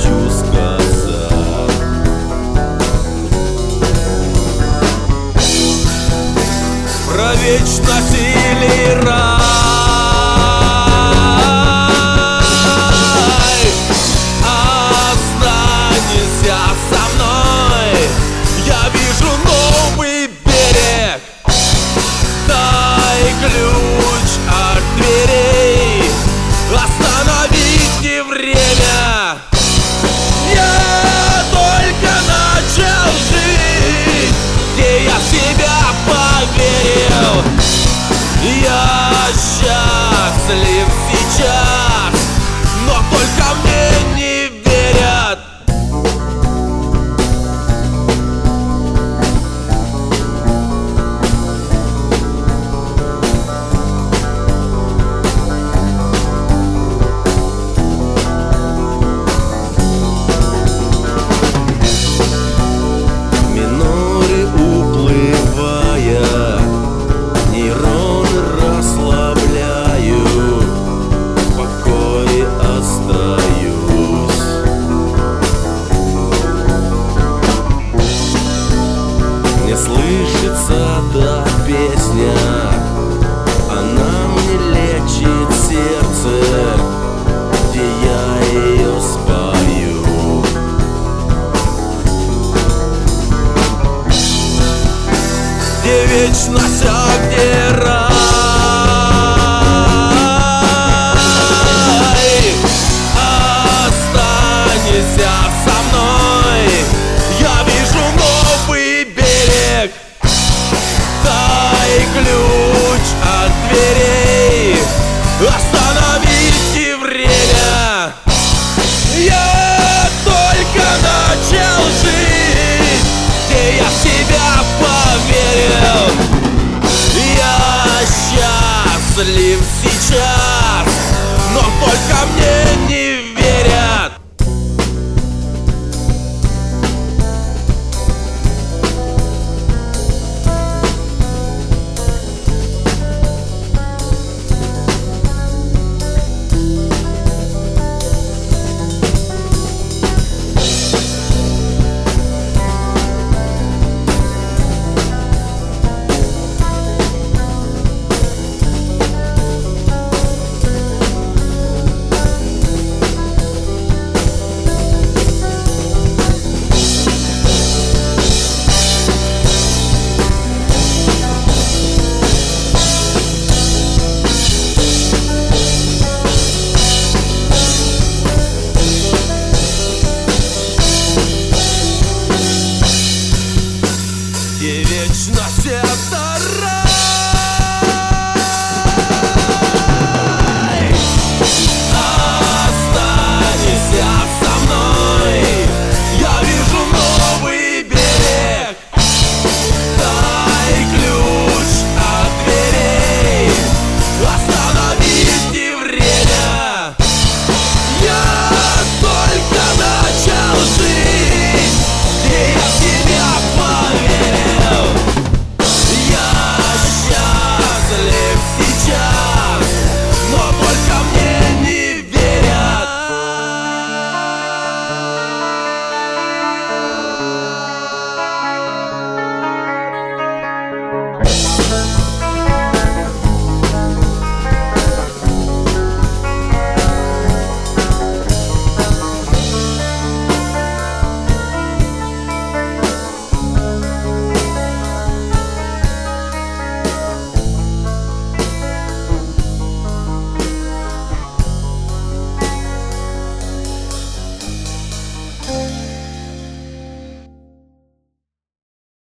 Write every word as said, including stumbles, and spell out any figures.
хочу сказать. Про вечность или рай. Останься со мной, я вижу новый берег. Дай ключ от дверей, остановить не время. Я только начал жить, где я в себя поверил. Я счастлив сейчас, но только мне не верят. Миноры уплывая, нейроны расслабляю, в покое остаюсь. Не слышится та песня, она мне лечит сердце, где я ее спою. Где вечность